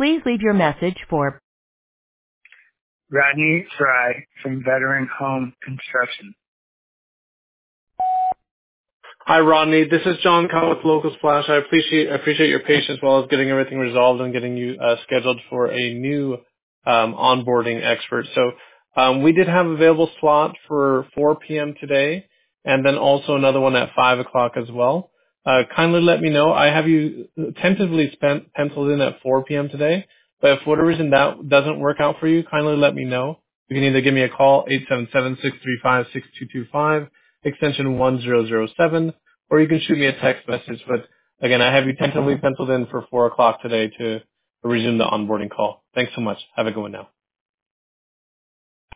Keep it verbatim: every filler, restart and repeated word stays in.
Please leave your message for Rodney Fry from Veteran Home Construction. Hi, Rodney. This is John Kahn with Local Splash. I appreciate I appreciate your patience while as getting everything resolved and getting you uh, scheduled for a new um, onboarding expert. So um, we did have available slot for four p.m. today, and then also another one at five o'clock as well. Uh, kindly let me know. I have you tentatively spent, penciled in at four p.m. today, but if for whatever reason that doesn't work out for you, kindly let me know. You can either give me a call, eight seven seven, six three five, six two two five, extension one zero zero seven, or you can shoot me a text message. But again, I have you tentatively penciled in for four o'clock today to resume the onboarding call. Thanks so much. Have a good one now.